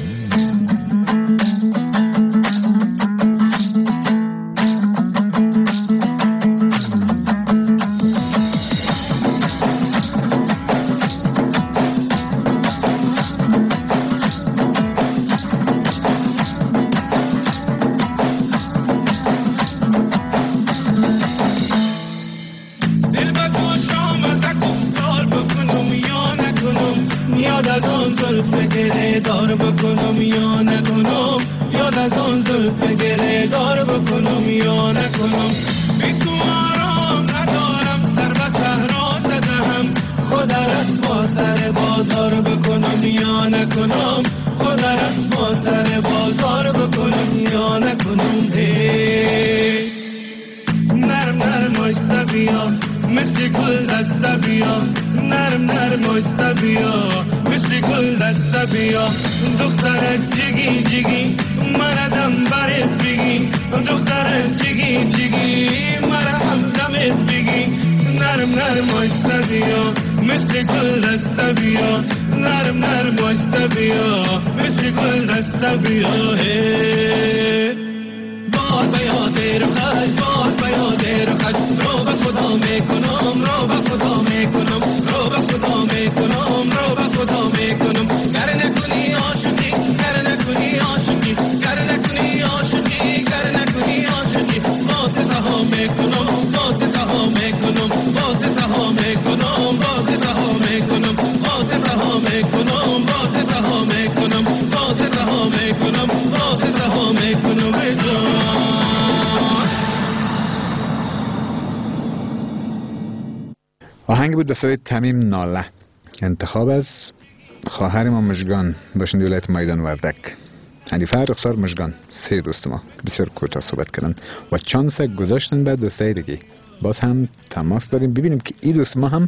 آهنگ بود به صدای تمیم ناله، انتخاب از خواهر ما مژگان باشنده ولایت میدان وردک. حنیفه رخسار مژگان، سه دوست ما بسیار کوتاه صحبت کردن و چانس گذاشتن به دوستای دیگه. باز هم تماس داریم ببینیم که این دوست ما هم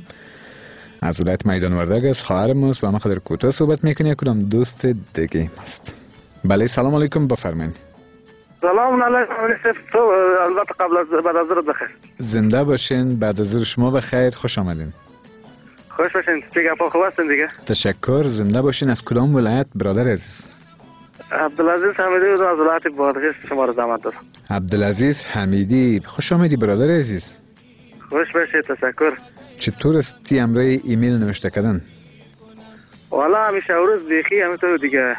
از ولایت میدان وردک است، خواهر ماست و ما قدر کوتاه صحبت میکنه. کدام دوست دیگه است؟ بله سلام علیکم، بفرمایید. سلام علیکم. تو البته قبل از بعد از ظهر بخیر. زنده باشین، بعد از ظهر شما بخیر، خوش آمدین. خوش باشین. چه گپا خوب هستین دیگه؟ تشکر. زنده باشین. از کدام ولایت برادر عزیز؟ عبدالعزیز حمیدی بود از ولایت بادغیس شما رو زحمت دادم. عبدالعزیز حمیدی، خوش آمدی برادر عزیز. خوش باشید. تشکر. چطور استی امروز ایمیل نوشته کردن؟ والا همیشه روز بیخی همینطور دیگه.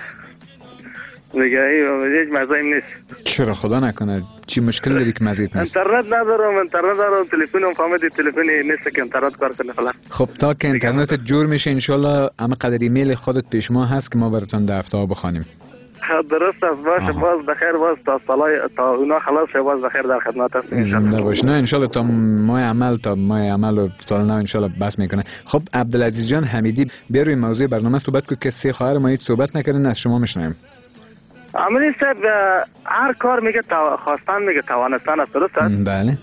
دیگه هیچ مزایم نیست. چرا خدا نکنه؟ چی مشکل داری که مزیت نیست؟ اینترنت ندارم، اینترنت دارم، تلفنم فهمیدی تلفنی نیست که اینترنت کار کنه فقط. خب تا که اینترنت جور میشه انشالله اما قدر ایمیل خودت پیش ما هست که ما براتون در هفته ها بخوانیم. درست است. باشه باز بخیر، باز تا سالای تا اونا خلاص شه باز بخیر در خدمت هستیم انشالله. باش نه انشالله تا ماه عمل تا ماه عمل و سال نو انشالله بس میکنه. خب عبدالعزیز جان حمیدی بیا روی موضوع برنامه صحبت کو که سه خواهر ما هیچ صحبت نکردن، از شما میشنویم. عملی صاحب هر کار میگه تو... خواستن میگه توانستن است، درست است؟ بله.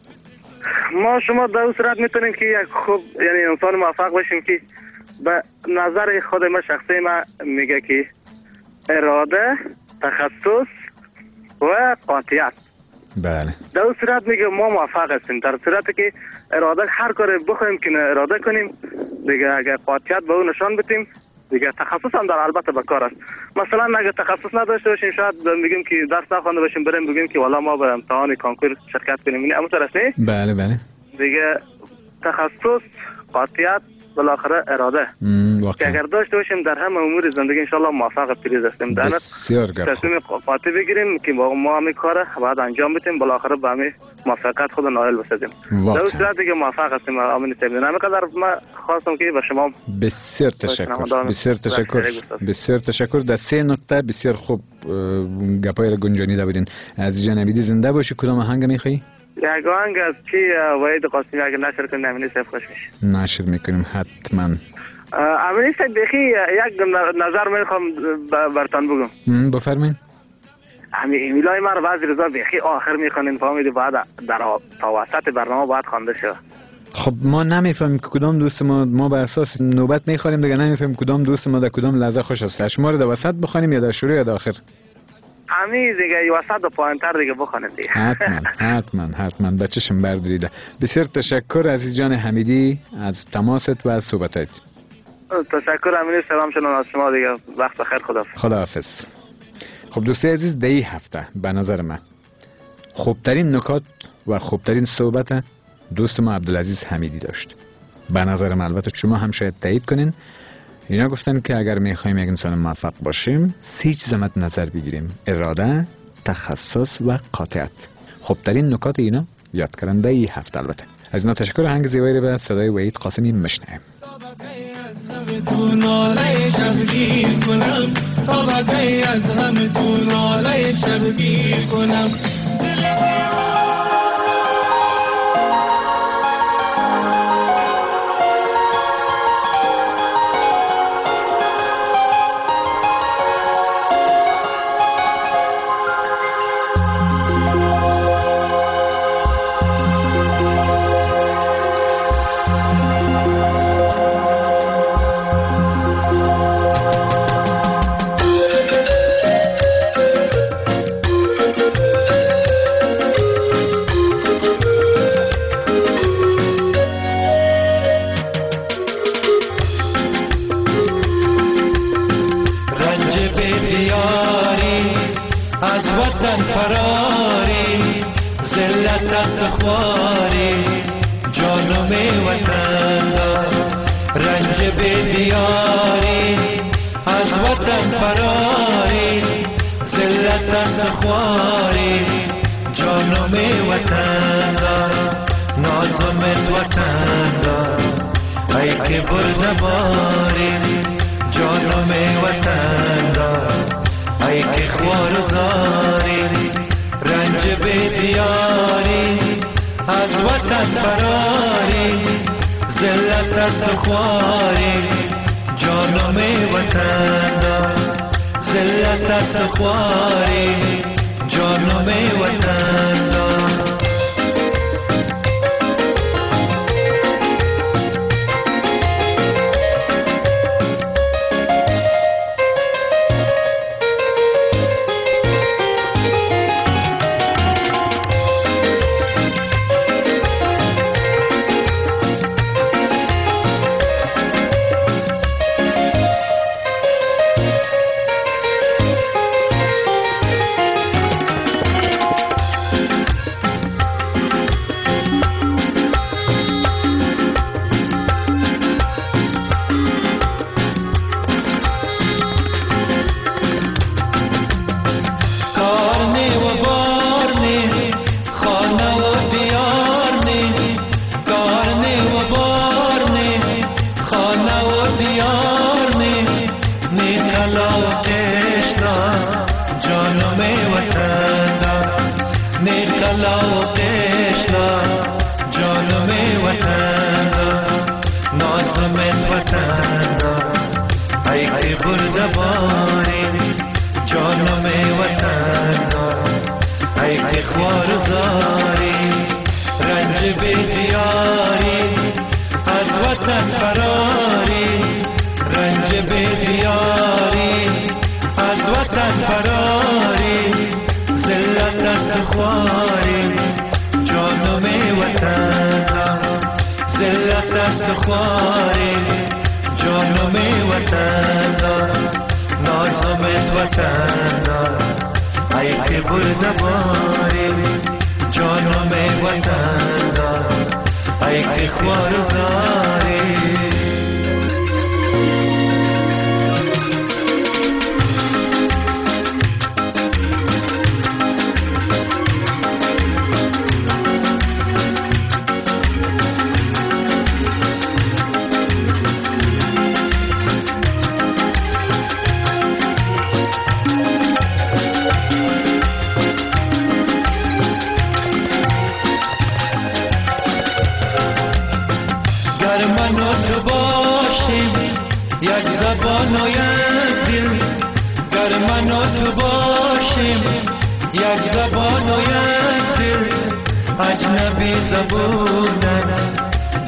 ما شما در اون صورت میتونیم که یک خوب یعنی انسان موفق باشیم که به نظر خود ما شخصی ما میگه که اراده، تخصص و قاطعیت. بله. در اون صورت میگه ما موفق هستیم. در صورتی که اراده هر کار بخوایم که اراده کنیم دیگه، اگر قاطعیت به اون نشان بدیم دیگه، تخصص هم در البته به کار است. مثلا اگه تخصص نداشته باشیم شاید میگیم که درس نخوانده باشیم بریم بگیم که والا ما به امتحان کنکور شرکت کنیم، این اما طرف نه. بله بله. دیگه تخصص، قاطعیت، بالاخره اراده که اگر داشته باشیم در همه امور زندگی انشالله موفق پیروز هستیم. در بسیار گرم. تصمیم قاطع بگیریم که با ما همین کار بعد انجام بدیم، بالاخره به همین موفقیت خود نائل بشیم. در اون صورت دیگه موفق هستیم. امین صاحب همینقدر ما خواستم که به شما بسیار تشکر. بسیار تشکر. بسیار تشکر. در سه نقطه بسیار خوب گپای را گنجانیده بودین. عزیز جان حمیدی زنده باشی. کدام آهنگ میخوای؟ یک آهنگ از کی وحید قاسمی اگه نشر کنیم امین صاحب خوش میشه. نشر میکنیم حتما. امین صاحب بخی یک نظر میخوام برتان بگم. بفرمایید. همین ایمیلای ما رو بعضی روزا بخی آخر میخوانین فهمیدی بعد در تا وسط برنامه باید خوانده شه. خب ما نمیفهمیم که کدام دوست ما ما به اساس نوبت میخوریم دیگه، نمیفهمیم کدام دوست ما در کدام لحظه خوش است. شما رو در وسط بخونیم یا در شروع یا در آخر؟ همین دیگه وسط و پایین‌تر دیگه بخونیم دیگه. حتما حتما حتما بچشم برداریده. بسیار تشکر عزیز جان حمیدی از تماست و از صحبتت. تشکر امیر، سلام شنون از شما دیگه. وقت بخیر، خداحافظ. خداحافظ. خب دوستی عزیز، در این هفته به نظر من خوبترین نکات و خوبترین صحبت دوست ما عبدالعزیز حمیدی داشت. به نظر من، البته شما هم شاید تایید کنین، اینا گفتن که اگر میخوایم یک انسان موفق باشیم سی چیز مد نظر بگیریم: اراده، تخصص و قاطعیت. خوبترین نکات اینا یاد کردن این هفته. البته از اینا تشکر. هنگ زیبایی به صدای وحید قاسمی میشنویم. تو ناله شبگیر کنم، تا بقی از همه تو ناله شبگیر کنم.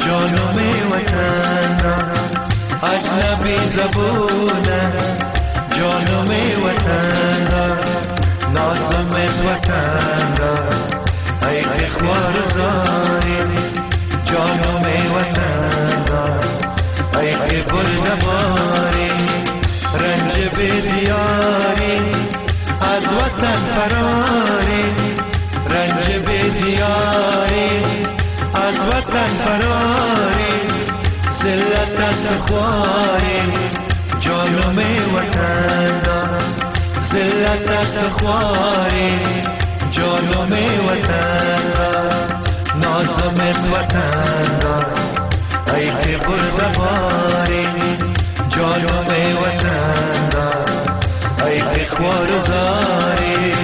جانم وطن اجنبی زبونه جانم وطن نازمت وطن ای اخوار زاری جانم وطن ای که گل نباری رنج بیدیاری از وطن فراری رنج بیدیاری از وطن فراری ذلت است خواری جانم وطن ذلت است خواری جانم وطن نازمت وطن ای که بردباری جانم وطن ای که خوار زاری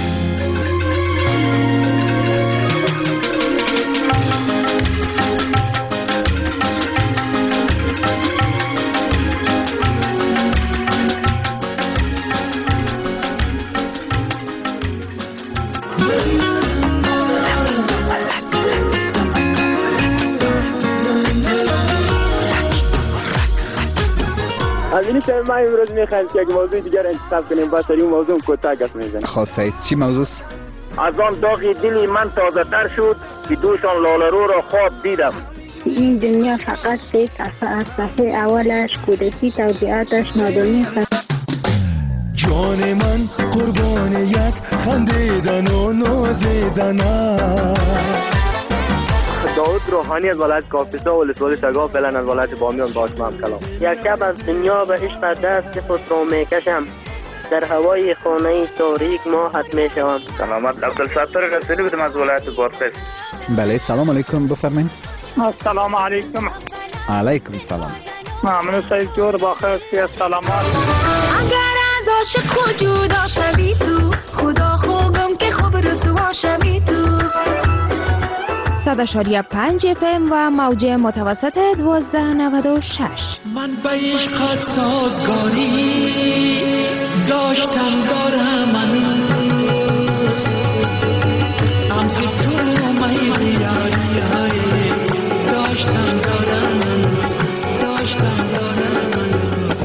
از این شب ما امروز میخوایم که یک موضوع دیگر انتخاب کنیم با سری موضوع کوتاه گپ میزنیم. خواسته چی موضوع؟ از آن داغی دلی من تازه تر شد که دوشان لالرو را خواب دیدم. این دنیا فقط یک صفحه از صفحه اولش کودکی توضیحاتش نادانی است. جان من قربان یک خندیدن و نازیدن است. داود روحانی از ولایت کاپیسا و ولسوالی سگاه فعلا از ولایت بامیان باش هم کلام. یک شب از دنیا به عشق دست خود رو میکشم در هوای خانه تاریک ماهت میشوم. سلامت عبدالستار رسولی بودم از ولایت بارفس. بله سلام علیکم بفرمایید. السلام علیکم. علیکم سلام. ممنون سید جور بخیر سلامات. اگر از عاشق خود جدا شوی تو خدا خوگم که خوب رسوا شوی تو. صد اشاریه پنج اف ام و موج متوسط دوازده نود و شش. من به عشقت سازگاری داشتم دارم هنوز امز تو میلی یاری داشتم دارم هنوز داشتم دارم هنوز.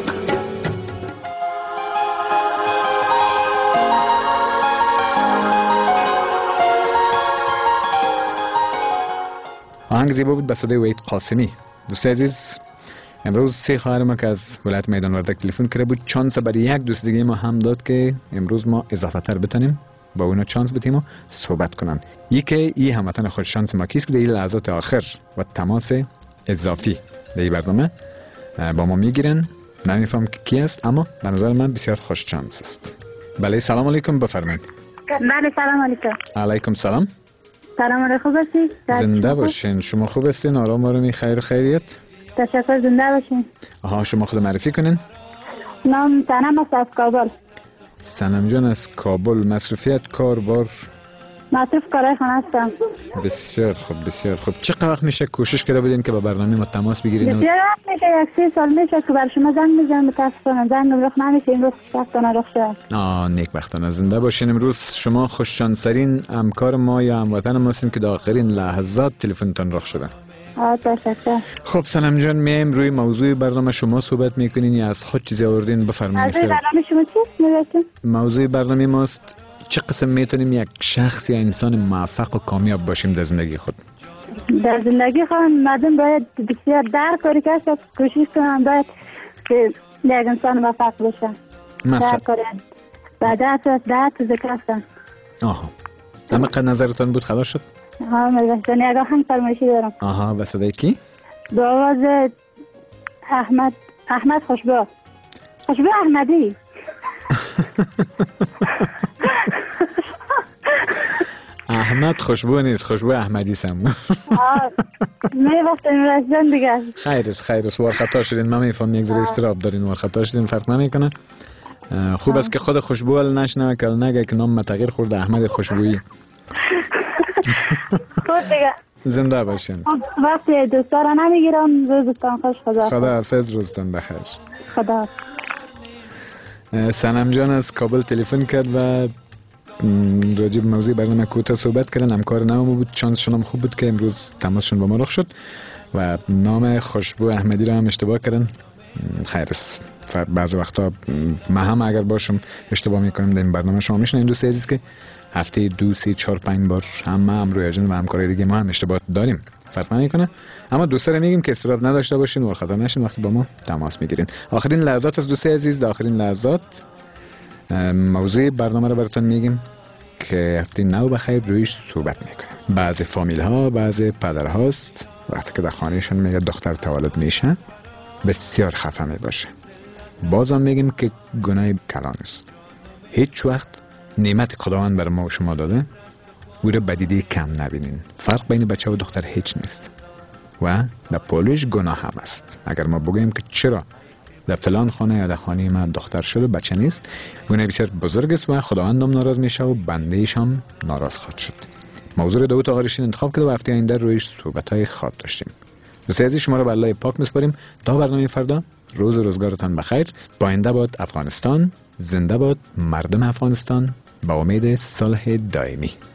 آهنگ زیبا بود به صدای وحید قاسمی. دوست عزیز امروز سه خواهر ما که از ولایت میدان وردک تلفن کرده بود چانس برای یک دوست دیگه ما هم داد که امروز ما اضافه تر بتونیم با اونا چانس بدیم و صحبت کنن. یکی این هموطن خود شانس ما کیست که در این لحظات آخر و تماس اضافی در این برنامه با ما میگیرن. نمیفهم که کی است اما به نظر من بسیار خوش شانس است. بله سلام علیکم بفرمایید. بله سلام علیکم. علیکم سلام. سلام علیکم. خوب هستی؟ زنده باشین. شما خوب هستین؟ آرام آرامی خیر و خیریت؟ تشکر. زنده باشین. آها شما خود معرفی کنین. نام سنم است از کابل. سنم جان از کابل. مصروفیت کار بار؟ مصروف کارای خانه هستم. بسیار خوب بسیار خوب. چقدر وقت میشه کوشش کرده بودین که با برنامه ما تماس بگیرین؟ بسیار وقت میشه. یک سی سال میشه که بر شما زنگ میزنم. متاسفانه زنگم رخ نمیشه. این روز خوشبختانه رخ شد. آه نیکبختانه. زنده باشین. امروز شما خوششانس‌ترین همکار ما یا هموطن ما هستین که در آخرین لحظات تلفنتون رخ شده. آه تشکر. خب سنم جان میایم روی موضوع برنامه شما صحبت میکنین یا از خود چیزی آوردین؟ بفرمایید. موضوع برنامه شما چیست میگید؟ موضوع برنامه ماست چه قسم میتونیم یک شخص یا انسان موفق و کامیاب باشیم در زندگی خود؟ در زندگی خود مردم باید بسیار در کاری کرد کوشش کنن باید که یک انسان موفق بشه. در کاری بعد از ده تا ذکر هستن. آها اما قد نظرتان بود خلاص شد؟ ها مزهدن یک آهنگ فرمایشی دارم. آها به صدای کی؟ با آواز احمد احمد خوشبو خوشبو احمدی. احمد خوشبو نیست خوشبو احمدی سم. می وقت رسیدن دیگه. خیر است خیر است. وار خطا شدین. من میفهم یک ذره استراب دارین. وار خطا شدین فرق نمیکنه. خوب است که خود خوشبو ال نشنوه که نگه که نام تغییر خورده احمد خوشبویی. خود دیگه. زنده باشین. وقتی دوستا را نمیگیرم. روزتان خوش. خدا خدا حافظ. روزتان بخیر. خدا. سنم جان از کابل تلفن کرد و راجع به موضوع برنامه کوتاه صحبت کردن. همکار نام بود، شانسشون هم خوب بود که امروز تماسشون با ما رخ شد و نام خوشبو احمدی را هم اشتباه کردن. خیر است، بعضی وقتا ما هم اگر باشم اشتباه میکنیم در این برنامه. شما میشنین دوست عزیز که هفته دو سه چهار پنج بار هم ما هم روی جن و همکارای دیگه ما هم اشتباه داریم، فرق نمیکنه. اما دوستا میگیم که اضطراب نداشته باشین و خطا نشین وقتی با ما تماس میگیرین. آخرین لحظات از دوست عزیز، در آخرین لحظات موضوع برنامه رو براتون میگیم که هفته نو بخیر رویش صحبت میکنیم. بعضی فامیل ها، بعضی پدر هاست وقتی که در خانهشون میگه دختر تولد میشه بسیار خفه میباشه. بازم میگیم که گناه کلان است. هیچ وقت نعمت خداوند بر ما و شما داده او را بدیده کم نبینین. فرق بین بچه و دختر هیچ نیست و در پولش گناه هم است. اگر ما بگوییم که چرا در فلان خانه یا در خانه من دختر شده بچه نیست، گناه بسیار بزرگ است و خداوند هم ناراض میشه و بنده ایش هم ناراض خواهد شد. موضوع داوود آقارشین انتخاب کرده و هفته آینده رویش صحبت‌های خواب داشتیم. دوستان عزیز شما را به الله پاک میسپاریم تا برنامه فردا. روز روزگارتان بخیر. پاینده باد افغانستان، زنده باد مردم افغانستان، با امید صلح دائمی.